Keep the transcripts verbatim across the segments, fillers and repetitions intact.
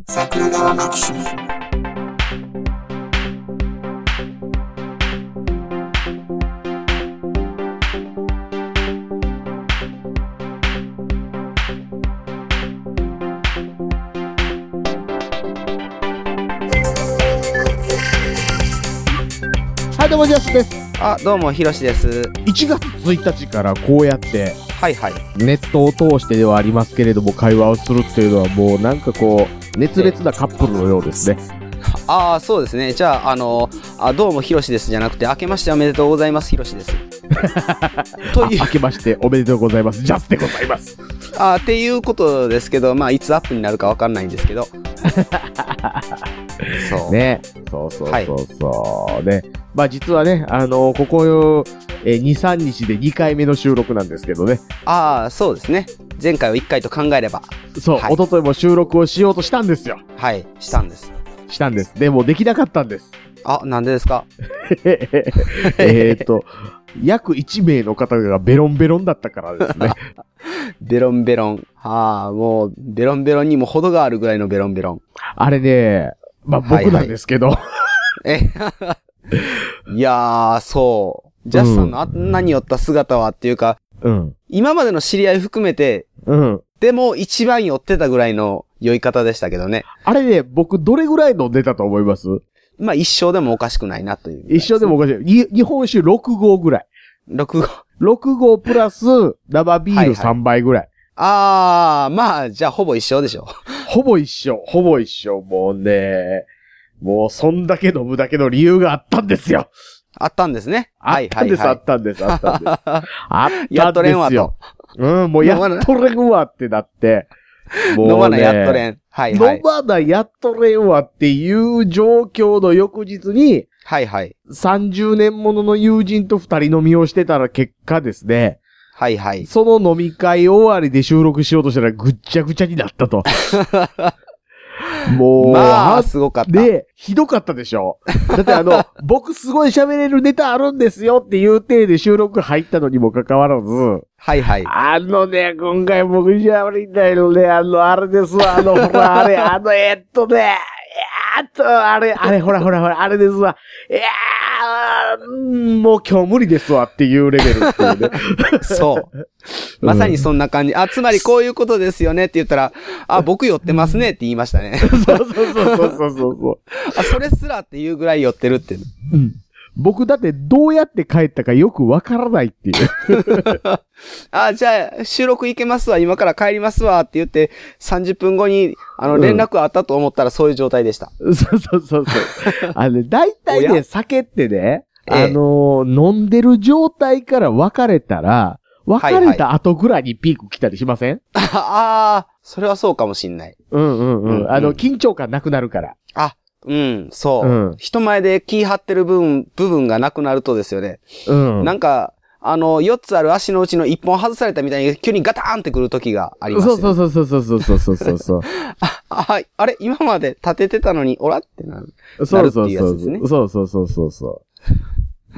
桜川マキシム。 はい、どうもジャスです。 あ、どうもひろしです。 いちがつついたちからこうやってはいはい。 ネットを通してではありますけれども会話をするっていうのはもうなんかこう熱烈なカップルのようですね。 ああ、そうですね。じゃあ、あのあ、どうもひろしですじゃなくて、明けましておめでとうございますひろしです。 という明けましておめでとうございますジャスでございます。 あーっていうことですけど、まあいつアップになるかわかんないんですけど。そうね、そうそうそうそう、はい、ね。まあ実はね、あのー、ここえに、さんにちでにかいめの収録なんですけどね。 ああ、そうですね。前回をいっかいと考えれば。 そう、はい、一昨日も収録をしようとしたんですよ。 はい、したんです。 したんです。でもできなかったんです。 あ、なんでですか？ えっと、約いちめいの方がベロンベロンだったからですね。 ベロンベロン。はあ、もう、ベロンベロンにも程があるぐらいのベロンベロン。 あれね、まあ僕なんですけど。 はいはい、えいやー、そう。ジャスさんのあんなに寄った姿はっていうか、うん、今までの知り合い含めて、うん、でも一番寄ってたぐらいの酔い方でしたけどね。 あれね、僕どれぐらい飲んでたと思います？ まあ一生でもおかしくないなという、ね。 一生でもおかしい。に日本酒ろくごうぐらい。 ろくごう。 ろくごうプラス生ビールさんばいぐらい。はいはい、 あー、まあ、じゃあほぼ一緒でしょ。 ほぼ一緒、ほぼ一緒。もうね、もうそんだけ飲むだけの理由があったんですよ。 あったんですね。 あったんです、はいはいはい、あったんです、あったんです。あったんですよ。 やっとれんわと。 うん、もうやっとれんわってなって。 もうね、飲まなやっとれん。はいはい。 飲まなやっとれんわっていう状況の翌日に、 はいはい。 さんじゅうねんものの友人と二人飲みをしてたら結果ですね。 はいはい。 その飲み会終わりで収録しようとしたらぐっちゃぐちゃになったと。もう、 まあ、すごかった。 で、ひどかったでしょ。だってあの、僕すごい喋れるネタあるんですよっていう体で収録入ったのにもかかわらず。 はいはい。 あのね、今回僕喋りたいのね、あの、あれですわ、あの、ほら、あれ、あの、えっとね、えっと、あれ、あれ、ほらほらほら、あれですわ。いやー、もう今日無理ですわっていうレベルっていうね。 そう。まさにそんな感じ。あ、つまりこういうことですよねって言ったら、あ、僕寄ってますねって言いましたね。 そうそうそうそうそう。 あ、それすらっていうぐらい寄ってるって。 うん。僕だってどうやって帰ったかよくわからないっていう。 あ、じゃあ収録行けますわ、今から帰りますわって言ってさんじゅっぷんごにあの連絡あったと思ったらそういう状態でした。 うん、そうそうそうそう。あの、だいたいね、酒ってね、あのー、飲んでる状態から別れたら、別れた後ぐらいにピーク来たりしません？ はいはい、ああ、それはそうかもしんない。 うんうんうん。うん、あの、緊張感なくなるから。 あ、うん、そう。うん、人前で気張ってる部分、部分がなくなるとですよね。うん。なんか、あの、よっつある足のうちのいっぽん外されたみたいに急にガターンってくる時がありますよね。 そうそうそうそうそうそうそうそう。 あ、あ、あれ今まで立ててたのに、おらってなる。 そうそうそう。ね、そうそうそうそうそう。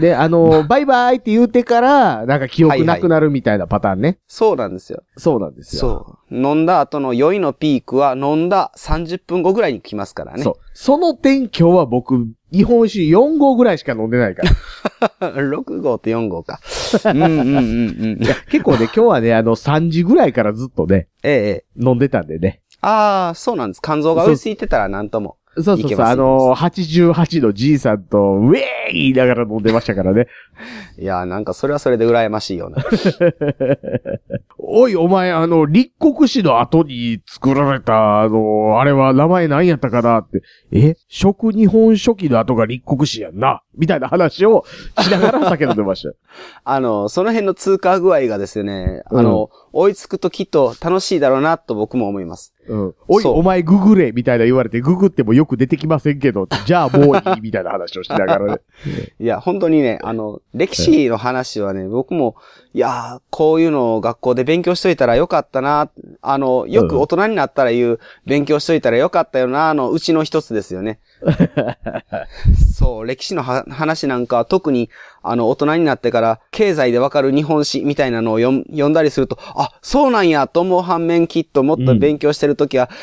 で、あのー、バイバイって言うてから、なんか記憶なくなるみたいなパターンね。はいはい、 そうなんですよ。 そうなんですよ。 そう。飲んだ後の酔いのピークは飲んださんじゅっぷんごぐらいに来ますからね。 そう。その点今日は僕、日本酒よんごうぐらいしか飲んでないから。 ろくごうとよんごうか。うんうんうんうん。 いや結構ね、今日はね、あのさんじぐらいからずっとね、ええ、飲んでたんでね。 ああ、そうなんです。肝臓が追いついてたらなんとも。 そうそうそう、あのー、はちじゅうはちのじいさんと、ウェーイ言いながら飲んでましたからね。 いやーなんかそれはそれで羨ましいよな。 おい、お前、あの、立国史の後に作られた、あのー、あれは名前何やったかなって、え食日本書紀の後が立国史やんなみたいな話をしながら酒飲んでました。 あの、その辺の通過具合がですね、あの、うん、追いつくときっと楽しいだろうなと僕も思います。 うん。おい、お前ググれみたいな言われて、ググってもよく出てきませんけど、じゃあもういいみたいな話をしながらね。 いや、本当にね、あの、歴史の話はね、僕も、いやー、こういうのを学校で勉強しといたらよかったな、あの、よく大人になったら言う、勉強しといたらよかったよな、あの、うちの一つですよね。そう、歴史の話なんか特に、あの、大人になってから、経済でわかる日本史みたいなのを読んだりすると、あ、そうなんやと思う反面、きっともっと勉強してるときは、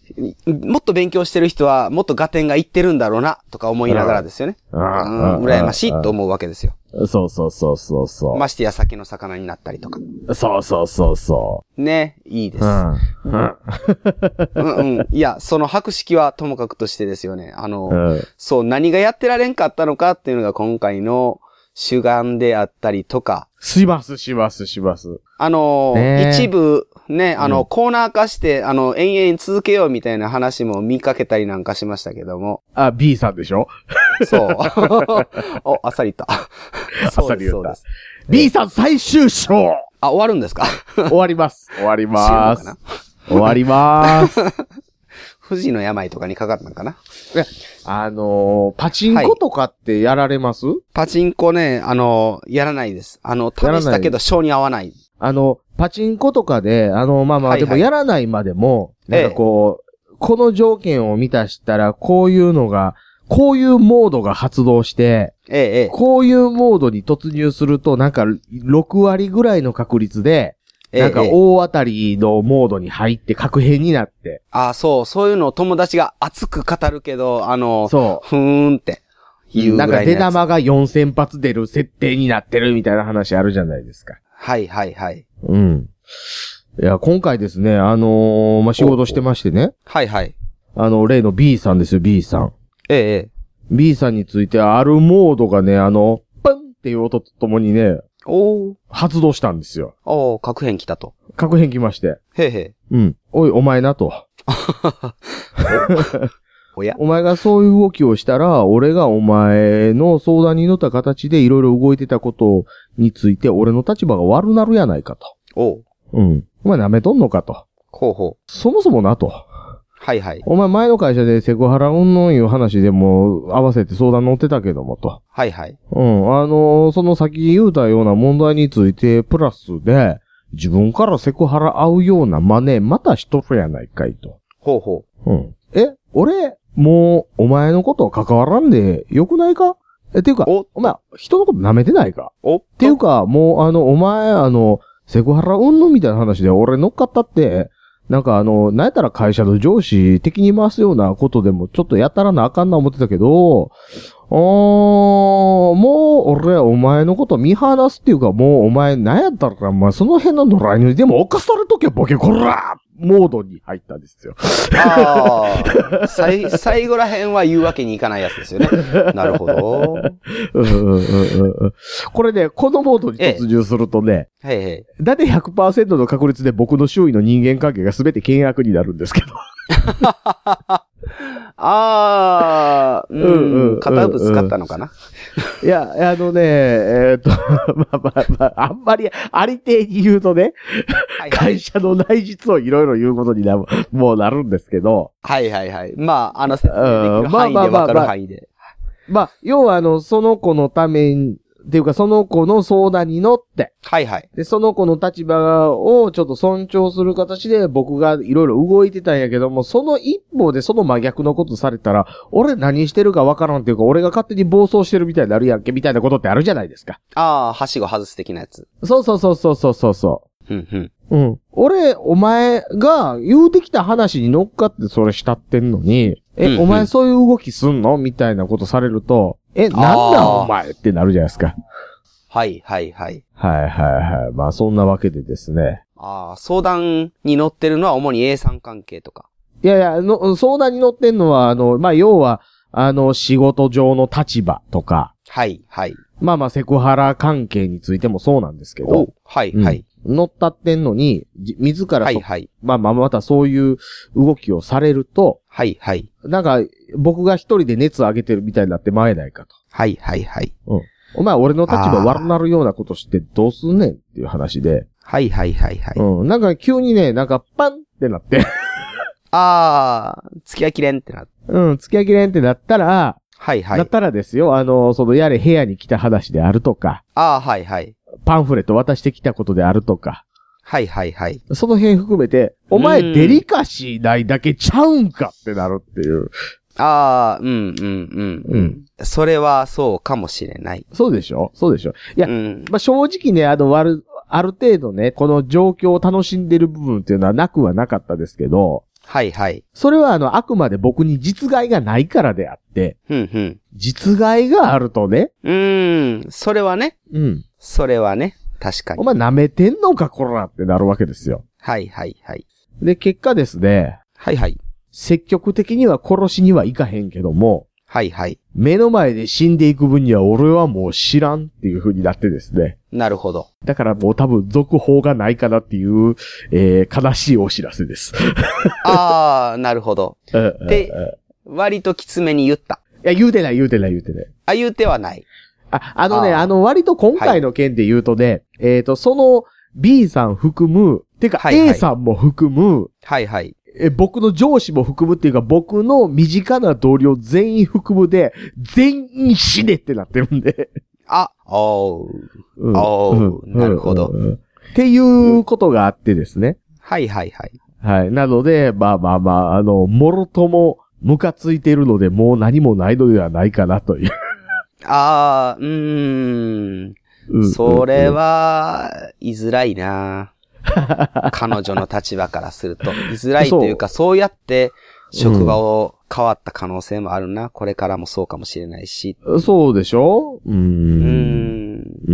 もっと勉強してる人は、もっと合点がいってるんだろうな、とか思いながらですよね。うん、羨ましいと思うわけですよ。 そうそうそうそうそう。 ましてや酒の魚になったりとか。 そうそうそうそう。 ね、いいです。 うん。うん。 うんうん。いや、その博識はともかくとしてですよね。あの、 うん、そう、 何がやってられんかったのかっていうのが今回の主眼であったりとか。 します、します、します。 あの、一部、ね、あの、うん、コーナー化して、あの、延々続けようみたいな話も見かけたりなんかしましたけども。 あ、B さんでしょそう。お、あっさり言った。 あっさり言った。B さん最終章あ、終わるんですか終わります。終わります。終わります。 富士の病とかにかかったのかな。 あのー、パチンコとかってやられます？はい、 パチンコね、あのー、やらないです。あの、試したけど性に合わない。 あの、パチンコとかで、あの、まあまあ、でもやらないまでも、はいはい、なんかこう、ええ、この条件を満たしたら、こういうのが、こういうモードが発動して、ええ、こういうモードに突入すると、なんかろくわりぐらいの確率で、なんか大当たりのモードに入って確変になって。 ああ、そう、そういうのを友達が熱く語るけど、あの、 そう。 ふーんって言うぐらいのやつ。 なんか出玉がよんせん発出る設定になってるみたいな話あるじゃないですか。 はいはいはい。 うん。いや、今回ですね、あのー、まあ、仕事してましてね。 はいはい。 あの、例の B さんですよ、B さん。 ええ。 B さんについてあるモードがね、あの、パンっていう音とともにね、 お発動したんですよ。 おー、核変来たと。 核変来まして。 へいへい。 うん。おい、お前なと。 おやお前がそういう動きをしたら、俺がお前の相談に乗った形でいろいろ動いてたことについて、俺の立場が悪なるやないかと。 おう。 うん。お前舐めとんのかと。 ほうほう。 そもそもなと。 はいはい。 お前前の会社でセクハラうんぬんいう話でも合わせて相談乗ってたけどもと。 はいはい。 うん。あのー、その先言うたような問題について、プラスで、自分からセクハラ合うような真似、またしとるやないかいと。 ほうほう。うん。え、俺、もう、お前のこと関わらんでよくないか？え、っていうか、お、お前、人のこと舐めてないか？ おっていうか、もう、あの、お前、あの、セクハラうんぬんみたいな話で俺乗っかったって、なんかあの、なんやったら会社の上司敵に回すようなことでもちょっとやったらなあかんな思ってたけど、あー、もう俺お前のこと見放すっていうかもうお前なんやったら、まあ、その辺の野良犬でも犯されとけボケこらモードに入ったんですよ。 ああ、最、最後ら辺は言うわけにいかないやつですよね。なるほど。 うんうんうんうん、これね、このモードに突入するとね、 ええ、へいへい。 だいたい ひゃくパーセント の確率で僕の周囲の人間関係が全て険悪になるんですけど。 ああ、うんうん。肩ぶつかったのかな。 いや、あのね、えー、っと、まあまあまあ、あんまり、ありていに言うとね、はいはい、会社の内実をいろいろ言うことになる、もうなるんですけど。 はいはいはい。まあ、あの説明できる範囲でわかる範囲で。 まあ、要はあの、その子のために、っていうか、その子の相談に乗って。 はいはい。 で、その子の立場をちょっと尊重する形で僕がいろいろ動いてたんやけども、その一方でその真逆のことされたら、俺何してるかわからんっていうか、俺が勝手に暴走してるみたいになるやんけ、みたいなことってあるじゃないですか。 ああ、はしご外す的なやつ。 そうそうそうそうそうそうそう。 うんうん。 うん。俺、お前が言うてきた話に乗っかってそれしたってんのに、え、うんうん、お前そういう動きすんのみたいなことされると、え、なんなんお前ってなるじゃないですか。 はいはいはい。 はいはいはい。まあそんなわけでですね。 ああ、相談に乗ってるのは主に A さん関係とか。 いやいや、の相談に乗ってんのは、あの、まあ要は、あの、仕事上の立場とか。 はいはい。 まあまあセクハラ関係についてもそうなんですけど。 はいはい。 うん、乗ったってんのに、自ら、 はいはい。 まあまあまたそういう動きをされると。 はいはい。 なんか、僕が一人で熱上げてるみたいになってまえないかと。 はいはいはい。 うん。お前俺の立場悪なるようなことしてどうすんねんっていう話で。 はいはいはいはい。 うん。なんか急にね、なんかパンってなって。 あー、付き合いきれんってなって。 うん、付き合いきれんってなったら、 はいはい。 だったらですよ、あの、そのやれ部屋に来た話であるとか。 あー、はいはい。 パンフレット渡してきたことであるとか。 はいはいはい。 その辺含めて、お前デリカシーないだけちゃうんかってなるっていう。 ああ、うん、うん、うん、うん。それはそうかもしれない。 そうでしょそうでしょいや、 うん、 まあ、正直ね、あの、ある、ある程度ね、この状況を楽しんでる部分っていうのはなくはなかったですけど、 はいはい。 それはあの、あくまで僕に実害がないからであって、 うんうん。 実害があるとね。 うーん、それはね。 うん。 それはね、確かに。 お前舐めてんのかこらってなるわけですよ。 はいはいはい。 で、結果ですね。 はいはい。 積極的には殺しにはいかへんけども。 はいはい。 目の前で死んでいく分には俺はもう知らんっていう風になってですね。 なるほど。 だからもう多分続報がないかなっていう、えー、悲しいお知らせです。 あー、なるほど。で、割ときつめに言った。 いや、言うてない言うてない言うてない。 あ、言うてはない。 あ、あのね、あ, あの割と今回の件で言うとね、はい、えっ、ー、と、その B さん含む、てか A さんも含む、 はいはい。 え、僕の上司も含むっていうか、僕の身近な同僚全員含むで、全員死ねってなってるんで。 あ、おー。うん、おー、うん、なるほど、うん。 っていうことがあってですね。 はいはいはい。 はい。なので、まあまあまあ、あの、もろともムカついているので、もう何もないのではないかなという。 あー、うーん。うん、それは、言いづらいな彼女の立場からすると。居づらいというか、そうやって職場を変わった可能性もあるな。うん、これからもそうかもしれないし。 そうでしょうーん。うーん。うん。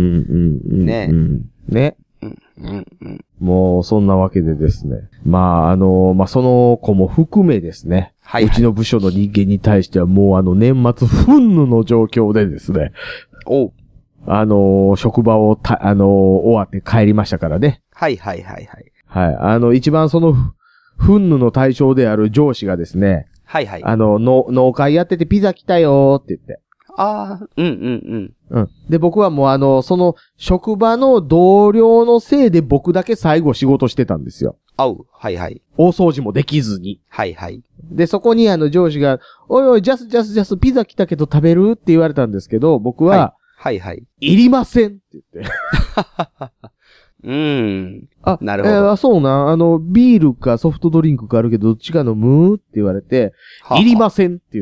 ね。 うん。ね。 うんうんうん、 もう、そんなわけでですね。まあ、あの、まあ、その子も含めですね。はい、はい。うちの部署の人間に対してはもうあの、年末憤怒の状況でですね。 おう。 あの、職場をた、あの、終わって帰りましたからね。 はいはいはいはい。 はい。あの、一番その、憤怒の対象である上司がですね。 はいはい。 あの、の農会やっててピザ来たよーって言って。 ああ、うんうんうん。うん。で、僕はもうあの、その、職場の同僚のせいで僕だけ最後仕事してたんですよ。 あう。はいはい。 大掃除もできずに。 はいはい。 で、そこにあの上司が、おいおい、ジャスジャスジャスピザ来たけど食べるって言われたんですけど、僕は、はいはいはい。 いりませんって言って。 うーん。 あ、 なるほど。 えー、そうな。あの、ビールかソフトドリンクかあるけど、どっちか飲むって言われて、はあ、いりませんって言って。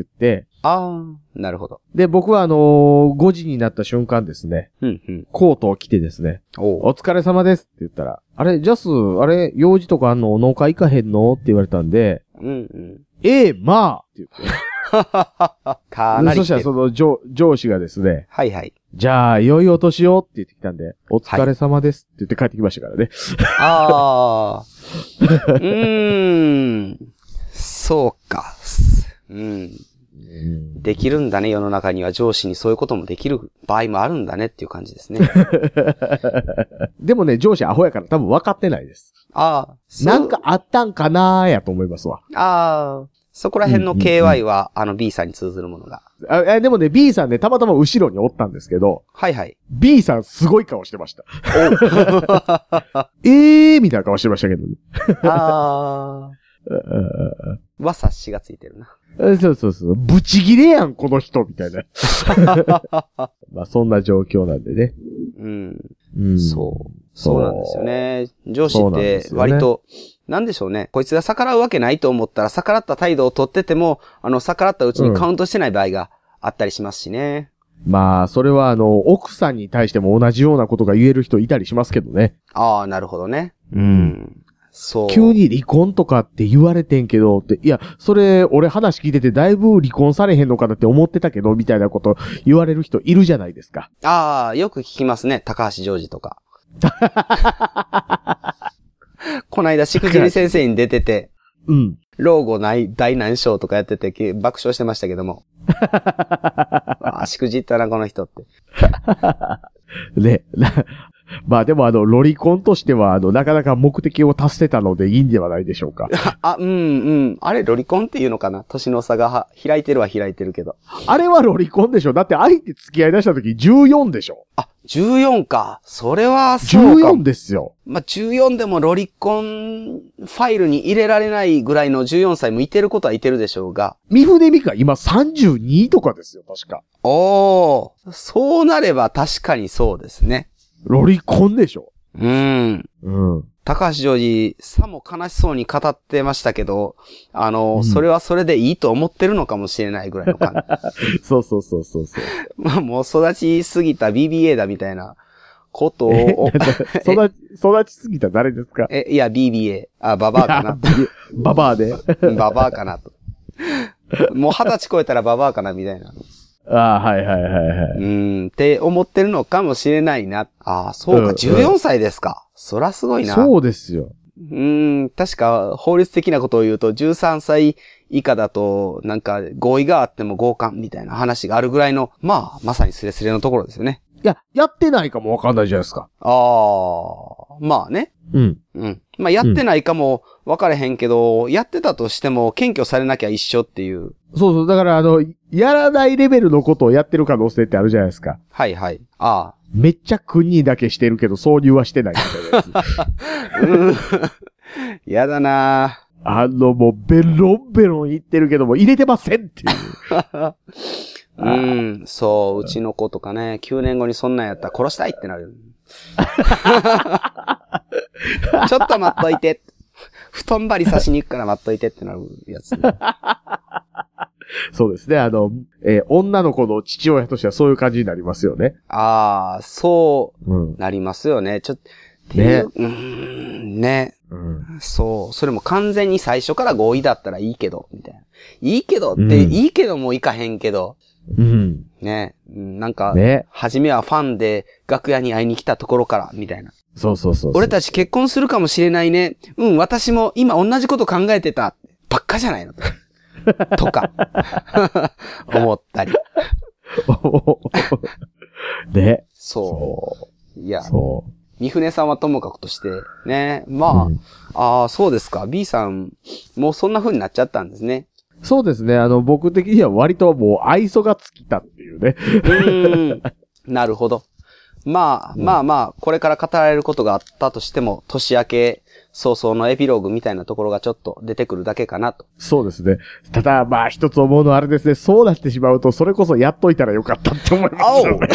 ああ、なるほど。 で、僕はあのー、ごじになった瞬間ですね。 うんうん。 コートを着てですね。お, お疲れ様ですって言ったら、あれ、ジャス、あれ、用事とかあんの農家行かへんのって言われたんで、 うんうん。 ええー、まあって言って。 かなり。 そしたらその上、上司がですね。 はいはい。 じゃあ、良いお年をって言ってきたんで、お疲れ様ですって言って帰ってきましたからね。 ああ。うーん。そうか。うん。できるんだね、世の中には上司にそういうこともできる場合もあるんだねっていう感じですね。 でもね、上司アホやから多分分かってないです。 ああ。 なんかあったんかなーやと思いますわ。 ああ。そこら辺の ケーワイ は、うんうんうん、あの B さんに通ずるものが。 あでもね、B さんね、たまたま後ろにおったんですけど。 はいはい。 B さんすごい顔してました。えーみたいな顔してましたけどね。 あー。は察しがついてるな。 そうそうそう。ブチギレやん、この人、みたいな。まあ、そんな状況なんでね。 うん。うん、そう。そうなんですよね。上司って割と、なんでしょうね。こいつが逆らうわけないと思ったら逆らった態度を取ってても、あの、逆らったうちにカウントしてない場合があったりしますしね。 うん、まあ、それはあの、奥さんに対しても同じようなことが言える人いたりしますけどね。 ああ、なるほどね。 うん。そう。急に離婚とかって言われてんけどって、いや、それ、俺話聞いててだいぶ離婚されへんのかなって思ってたけど、みたいなこと言われる人いるじゃないですか。 ああ、よく聞きますね。高橋ジョージとか。こないだしくじり先生に出てて、 うん。 老後ない大難章とかやってて爆笑してましたけども。ああ、しくじったな、この人って。 ね。まあでもあの、ロリコンとしては、あの、なかなか目的を達せたのでいいんではないでしょうか。 あ、うんうん。あれ、ロリコンっていうのかな？年の差がは開いてるは開いてるけど。 あれはロリコンでしょ？だって相手付き合い出した時じゅうよんでしょ？ あ、じゅうよんか。それはそうか。 じゅうよんですよ。 まあ、じゅうよんでもロリコンファイルに入れられないぐらいのじゅうよんさいもいてることはいてるでしょうが。 三船美香今さんじゅうにとかですよ、確か。 おー。そうなれば確かにそうですね。 ロリコンでしょ？ うん。 うん。 高橋ジョージ、さも悲しそうに語ってましたけど、あの、うん、それはそれでいいと思ってるのかもしれないぐらいの感じ。 そうそうそうそうそう。 まあもう育ちすぎた ビービーエー だみたいなことを、 育ち、育ちすぎた誰ですか？ え、いや、ビービーエー。あ、ババアかな。 ババアで。 ババアかなと。もう二十歳超えたらババアかな、みたいな。 ああ、はいはいはいはい。 うん、って思ってるのかもしれないな。ああ、そうか、うん、じゅうよんさいですか。そらすごいな。 そうですよ。 うん、確か法律的なことを言うと、じゅうさんさい以下だと、なんか合意があっても強姦みたいな話があるぐらいの、まあ、まさにスレスレのところですよね。 いや、やってないかもわかんないじゃないですか。 ああ、まあね。 うん。 うん。まあ、やってないかも分かれへんけど、うん、やってたとしても検挙されなきゃ一緒っていう。 そうそう。だから、あの、やらないレベルのことをやってる可能性ってあるじゃないですか。 はいはい。ああ。 めっちゃ国だけしてるけど、挿入はしてないみたいなやつ。 うん。やだなぁ。 あの、もう、ベロンベロン言ってるけども、入れてませんっていう。 うん、そう、うちの子とかね、きゅうねんごにそんなんやったら殺したいってなる。ちょっと待っといて。布団張り刺しに行くから待っといてってなるやつ。 そうですね。あの、えー、女の子の父親としてはそういう感じになりますよね。 ああ、そうなりますよね。ちょっと、ね。うーん、ね。うん、そう。それも完全に最初から合意だったらいいけど、みたいな。いいけどって、うん、いいけどもいかへんけど。 うん。 ね。なんか、ね、初めはファンで楽屋に会いに来たところから、みたいな。 そうそうそうそう。 俺たち結婚するかもしれないね。うん、私も今同じこと考えてた。ばっかじゃないのとか。思ったり。 ね。 そう。いや。 そう。 三船さんはともかくとして、ね。まあ、うん、ああ、そうですか。B さん、もうそんな風になっちゃったんですね。 そうですね。あの、僕的には割ともう愛想が尽きたっていうね。 うーん。なるほど。まあ、うん、まあまあ、これから語られることがあったとしても、年明け早々のエピローグみたいなところがちょっと出てくるだけかなと。 そうですね。ただ、まあ、一つ思うのはあれですね。そうなってしまうと、それこそやっといたらよかったって思いますよね。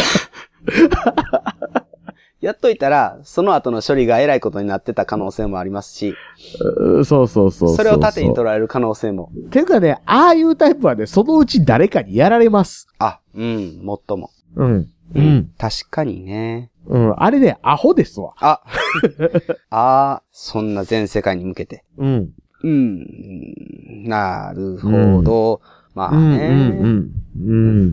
やっといたら、その後の処理が偉いことになってた可能性もありますし。 うそうそうそうそう。 それを盾に捉える可能性も。 ていうかね、ああいうタイプはね、そのうち誰かにやられます。 あ、うん、もっとも。 うん。 うん。確かにね。 うん。あれね、アホですわ。 あ。ああ、そんな全世界に向けて。 うん。 うん。なるほど。うん、まあね。うん、うん、うん。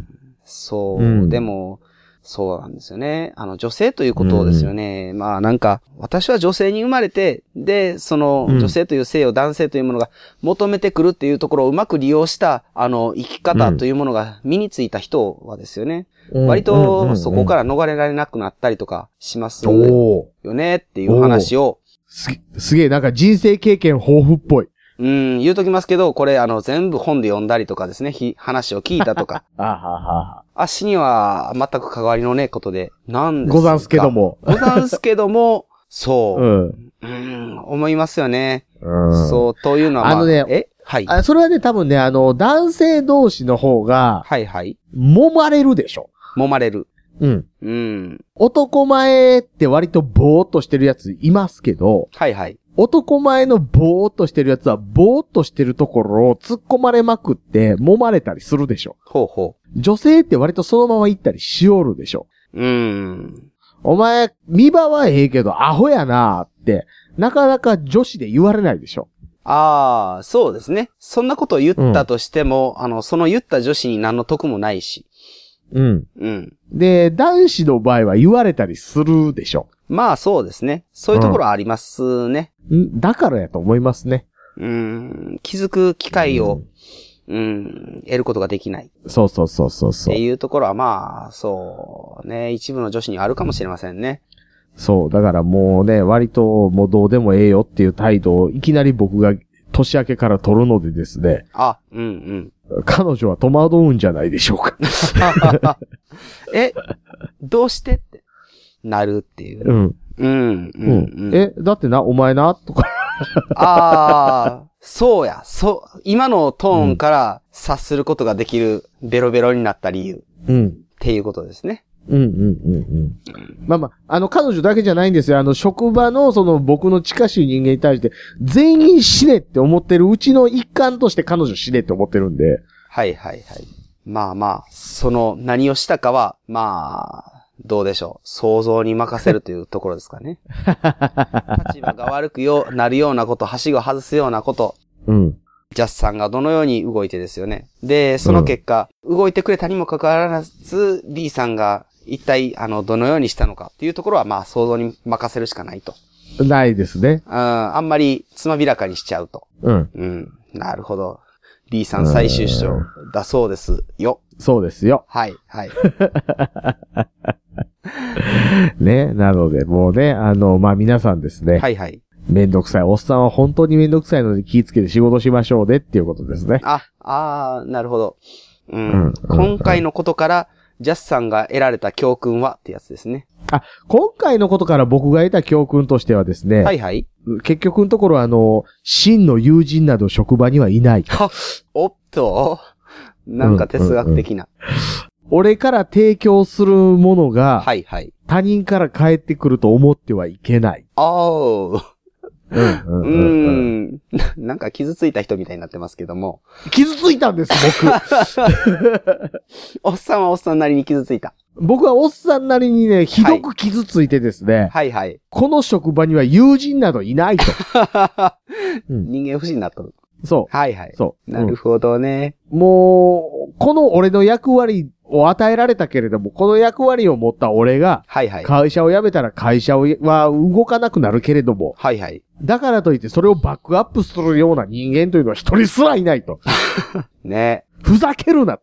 そう、うん、でも、そうなんですよね。あの、女性ということですよね。うん、まあなんか、私は女性に生まれて、で、その、女性という性を男性というものが求めてくるっていうところをうまく利用した、あの、生き方というものが身についた人はですよね。うん、割と、そこから逃れられなくなったりとかしますよねっていう話を。 すげ、すげえ、なんか人生経験豊富っぽい。 うん、言うときますけど、これ、あの、全部本で読んだりとかですね、ひ、話を聞いたとか。 あはは。 足には全く関わりのねえことで、なんですか。 ござんすけども。 ござんすけども、そう。 うん。 うん、思いますよね。 うん。 そう、というのは、まあ、 あのね、 えはい。 あ、それはね、多分ね、あの、男性同士の方が、 はいはい。 揉まれるでしょ。 揉まれる。 うん。 うん。 男前って割とボーっとしてるやついますけど、 はいはい。 男前のボーっとしてるやつは、ボーっとしてるところを突っ込まれまくって、揉まれたりするでしょ。 ほうほう。女性って割とそのまま行ったりしおるでしょ。 うーん。 お前、見場はええけど、アホやなーって、なかなか女子で言われないでしょ。 ああ、そうですね。そんなことを言ったとしても、うん、あの、その言った女子に何の得もないし。 うん。 うん。 で、男子の場合は言われたりするでしょ。 まあそうですね。そういうところありますね。 うん、だからやと思いますね。 うん。気づく機会を、うん、うん、得ることができない。 そうそうそうそうそう。 っていうところはまあ、そうね。一部の女子にあるかもしれませんね。 そう。だからもうね、割ともうどうでもええよっていう態度をいきなり僕が年明けから取るのでですね。 あ、うんうん。 彼女は戸惑うんじゃないでしょうか。 え、どうしてってなるっていう。 うん。 うん、うん、うん。 え、だってな、お前なとか。 ああ、そうや。そう、今のトーンから察することができるベロベロになった理由。 うん。 っていうことですね。 うんうんうんうん。まあまあ、あの、彼女だけじゃないんですよ。あの、職場のその僕の近しい人間に対して、全員死ねって思ってるうちの一環として彼女死ねって思ってるんで。 はいはいはい。まあまあ、その何をしたかは、まあ、 どうでしょう。想像に任せるというところですかね。立場が悪くよなるようなこと、はしご外すようなこと。 うん。 ジャスさんがどのように動いてですよね。で、その結果、うん、動いてくれたにもかかわらず、B さんが一体、あの、どのようにしたのかっていうところは、まあ、想像に任せるしかないと。 ないですね。 うん、あんまりつまびらかにしちゃうと。 うん。 うん。なるほど。B さん最終章だそうですよ。 そうですよ。 はい、はい。 ね、なので、もうね、あの、まあ、皆さんですね。 はい、はい。 めんどくさい。おっさんは本当にめんどくさいので気をつけて仕事しましょうねっていうことですね。 あ、あー、なるほど。うん。うん、今回のことから、ジャスさんが得られた教訓はってやつですね。 あ、今回のことから僕が得た教訓としてはですね。 はいはい。 結局のところあの、真の友人など職場にはいない。 おっと、なんか哲学的な、 うんうんうん。俺から提供するものが、 はいはい。 他人から返ってくると思ってはいけない。 おー。 うんうんうんうん、 うーん。なんか傷ついた人みたいになってますけども。 傷ついたんです、僕。 おっさんはおっさんなりに傷ついた。 僕はおっさんなりにね、ひどく傷ついてですね。 はいはい。 この職場には友人などいないと。 うん、人間不信になっとる。 そう。 はいはい。 そう。 なるほどね。 もう、この俺の役割を与えられたけれども、この役割を持った俺が、 はいはい。 会社を辞めたら会社は動かなくなるけれども、 はいはい。 だからといってそれをバックアップするような人間というのは一人すらいないと。 ね。 ふざけるなと。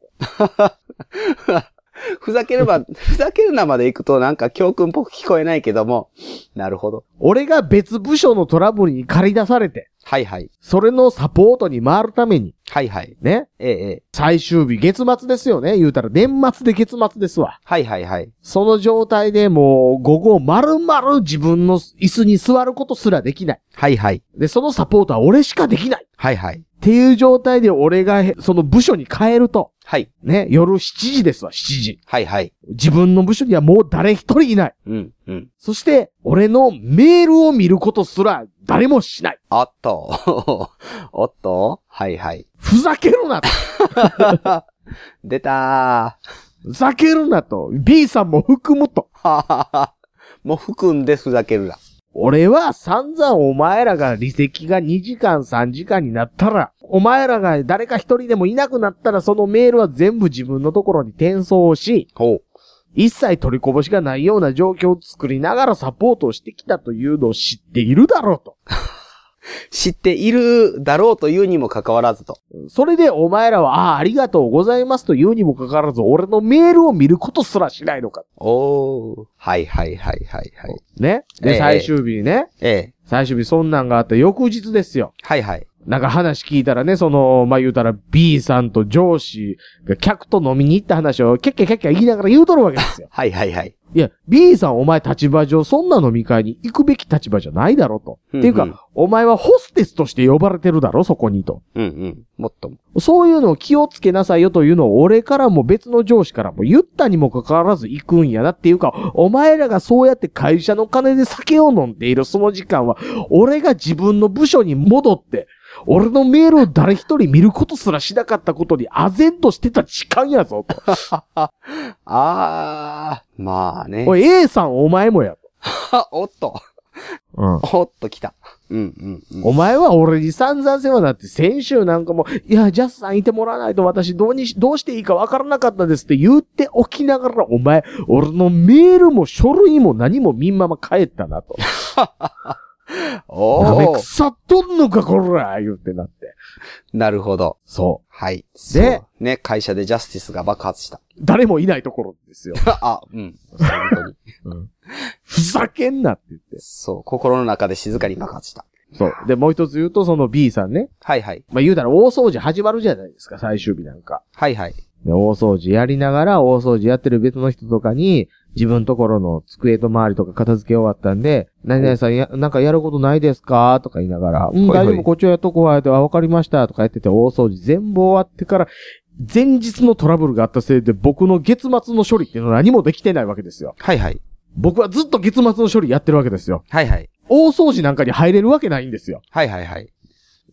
ふざければ、ふざけるなまで行くとなんか教訓っぽく聞こえないけども、なるほど。 俺が別部署のトラブルに駆り出されて、 はいはい。 それのサポートに回るために、 はいはい。 ね。 ええ、ええ。 最終日、月末ですよね。言うたら年末で月末ですわ。 はいはいはい。 その状態でもう、午後丸々自分の椅子に座ることすらできない。 はいはい。 で、そのサポートは俺しかできない。 はいはい。 っていう状態で俺がその部署に帰ると。 はい。 ね、夜しちじですわ、しちじ。 はいはい。 自分の部署にはもう誰一人いない。 うん、うん。 そして、俺のメールを見ることすら誰もしない。 おっと。おっと。はいはい。 ふざけるなと。 出たー。ふざけるなと。B さんも含むと。 もう含んでふざけるな。 俺は散々お前らが離席がにじかんさんじかんになったら、お前らが誰か一人でもいなくなったらそのメールは全部自分のところに転送し、 ほう。 一切取りこぼしがないような状況を作りながらサポートをしてきたというのを知っているだろうと。 知っているだろうというにもかかわらずと。 それでお前らは、ああ、ありがとうございますというにもかかわらず、俺のメールを見ることすらしないのか。 おー。はいはいはいはいはい。 ね。で、ええ、最終日にね。 ええ。 最終日そんなんがあった翌日ですよ。 はいはい。 なんか話聞いたらね、その、まあ、言うたら B さんと上司が客と飲みに行った話をキャッキャキャッキャ言いながら言うとるわけですよ。 はいはいはい。 いや、B さんお前立場上そんな飲み会に行くべき立場じゃないだろと。うんうん、っていうか、お前はホステスとして呼ばれてるだろそこにと。 うんうん。もっとも。 そういうのを気をつけなさいよというのを俺からも別の上司からも言ったにもかかわらず行くんやなっていうか、お前らがそうやって会社の金で酒を飲んでいるその時間は、俺が自分の部署に戻って、俺のメールを誰一人見ることすらしなかったことに唖然としてた時間やぞと。 ああ、まあね。 おい、A さんお前もやと。 おっと。 うん。 おっと来た。うんうんうん。 お前は俺に散々世話になって先週なんかも、いや、ジャスさんいてもらわないと私どうにし、どうしていいかわからなかったですって言っておきながら、お前、俺のメールも書類も何も見んまま帰ったなと。 おー。 なめ腐っとんのか、こら言ってなって。 なるほど。 そう。 はい。で、ね、会社でジャスティスが爆発した。 誰もいないところですよ。 あ、うん。本当に、 うん。ふざけんなって言って。 そう。心の中で静かに爆発した。 そう。で、もう一つ言うと、その B さんね。 はいはい。 まあ、言うたら大掃除始まるじゃないですか、最終日なんか。 はいはい。 で、大掃除やりながら、大掃除やってる別の人とかに、自分のところの机と周りとか片付け終わったんで、何々さんや、なんかやることないですかとか言いながら、うん、大丈夫、こっちはやっとこうやって、あ、わかりましたとかやってて、大掃除全部終わってから、前日のトラブルがあったせいで、僕の月末の処理っていうのは何もできてないわけですよ。はいはい。僕はずっと月末の処理やってるわけですよ。はいはい。大掃除なんかに入れるわけないんですよ。はいはいはい。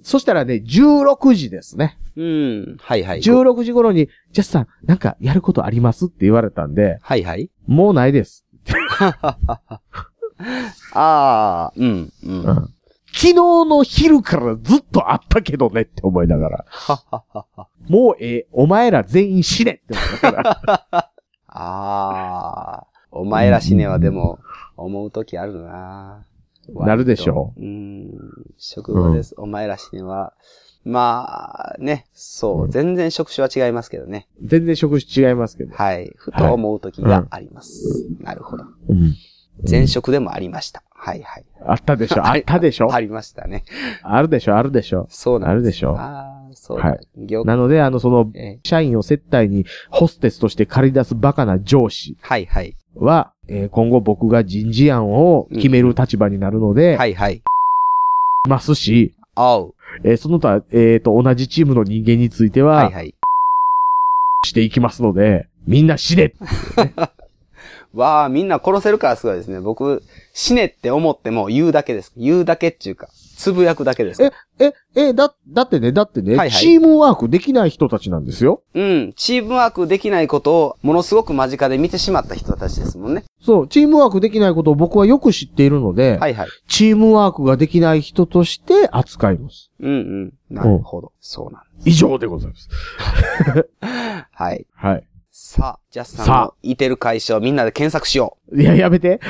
そしたらね、じゅうろくじですね。 うん。はいはい。 じゅうろくじ頃に、ジャスさん、なんかやることありますって言われたんで。 はいはい。 もうないです。 ああ、うん、うん、うん。昨日の昼からずっとあったけどねって思いながら。もうええ、お前ら全員死ねって思いながら。 ああ、お前ら死ねはでも、思うときあるな。 なるでしょう。うん。職場です。うん、お前ら死ねは。まあ、ね。そう。全然職種は違いますけどね。 全然職種違いますけど。 はい。ふと思うときがあります、はいうん。なるほど。うん。前職でもありました。はいはい。 あったでしょあったでしょありましたね。 あるでしょあるでしょそうなんです。 あるでしょああ、そうだ。はい。 なので、あの、その、えー、社員を接待にホステスとして借り出すバカな上司。 はいはい。 は、えー、今後僕が人事案を決める立場になるので。 うん、はいはい。 ますし。 おう。 えー、その他、えっと、同じチームの人間については。 はいはい。 していきますので、みんな死ね、ね、 わあ、みんな殺せるからすごいですね。僕、死ねって思っても言うだけです。言うだけっていうか、つぶやくだけです。 え、え、え、だ、だってね、だってね、はいはい、チームワークできない人たちなんですよ。 うん。チームワークできないことを、ものすごく間近で見てしまった人たちですもんね。 そう、チームワークできないことを僕はよく知っているので、 はいはい。 チームワークができない人として扱います。 うんうん。なるほど。うん、そうなんです。 以上でございます。 はい。 はい。 さあ、ジャスさんのいてる会社をみんなで検索しよう。いや、やめて。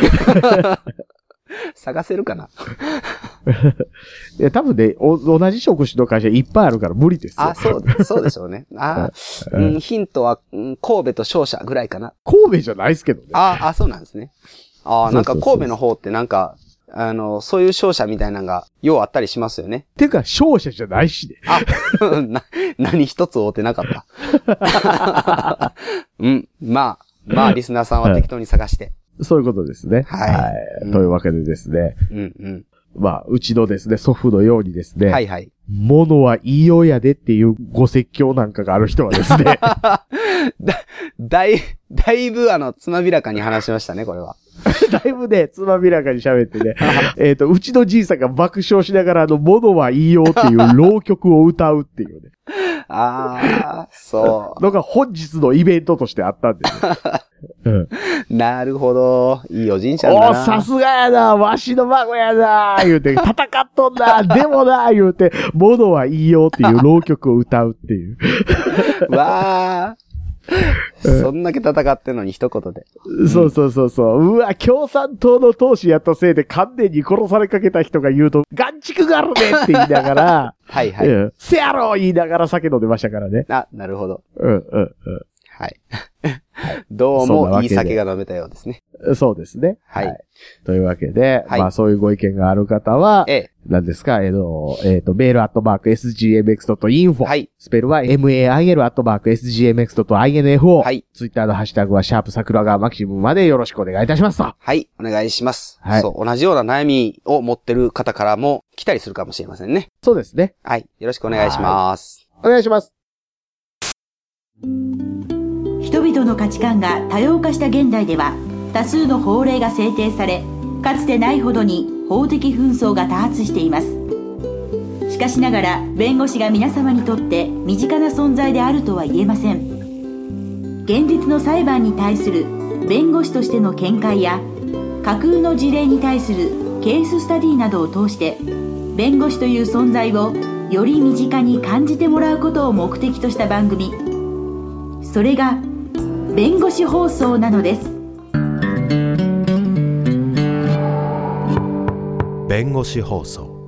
探せるかな。 いや、多分ね、お、同じ職種の会社いっぱいあるから無理ですよ。 あ、そう、そうでしょうね。あ、うん、ヒントは、うん、神戸と商社ぐらいかな。 神戸じゃないですけどね。 あ、あ、そうなんですね。あ、なんか神戸の方ってなんか、あの、そういう商社みたいなのが、ようあったりしますよね。 てか、商社じゃないしね。 あ、な、何一つ追ってなかった。うん、まあ、まあ、リスナーさんは適当に探して。 そういうことですね。 はい。はいうん、というわけでですね。 うんうん。 まあ、うちのですね、祖父のようにですね。 はいはい。 物は言いようやでっていうご説教なんかがある人はですね。 だ、だい、だいぶあの、つまびらかに話しましたね、これは。 だいぶね、つまびらかに喋ってね。えっと、うちのじいさんが爆笑しながら、あの、物は言いようっていう浪曲を歌うっていうね。 ああ、そう。 のが本日のイベントとしてあったんですよ。うん、 なるほど。いいおじいちゃんだな。 お、さすがやな、わしの孫やな、言うて、戦っとんな、でもな、言うて、物は言いようっていう浪曲を歌うっていう。 わー。そんだけ戦ってんのに一言で。 そうそうそうそう。うわ、共産党の党首やったせいで完全に殺されかけた人が言うと、眼蓄があるねって言いながら、 はいはい、 うん。せやろ言いながら酒飲んでましたからね。 あ、なるほど。 うんうんうん。 はい。どうもいい酒が飲めたようですね。 そうですね。 はい。はい、 というわけで、はい、まあそういうご意見がある方は、 ええ、 何ですか、えっと、えっと、メールアットマーク エスジーエムエックスドットインフォ。 はい。 スペルは マイル アットマーク エスジーエムエックスドットインフォ。 はい。 ツイッターのハッシュタグはシャープ桜川マキシムまでよろしくお願いいたしますと。 はい。お願いします。 はい。 そう、同じような悩みを持ってる方からも来たりするかもしれませんね。 そうですね。 はい。よろしくお願いします。 お願いします。 人々の価値観が多様化した現代では、多数の法令が制定され、かつてないほどに法的紛争が多発しています。しかしながら、弁護士が皆様にとって身近な存在であるとは言えません。現実の裁判に対する弁護士としての見解や、架空の事例に対するケーススタディなどを通して、弁護士という存在をより身近に感じてもらうことを目的とした番組、それが弁護士放送なのです。 弁護士放送。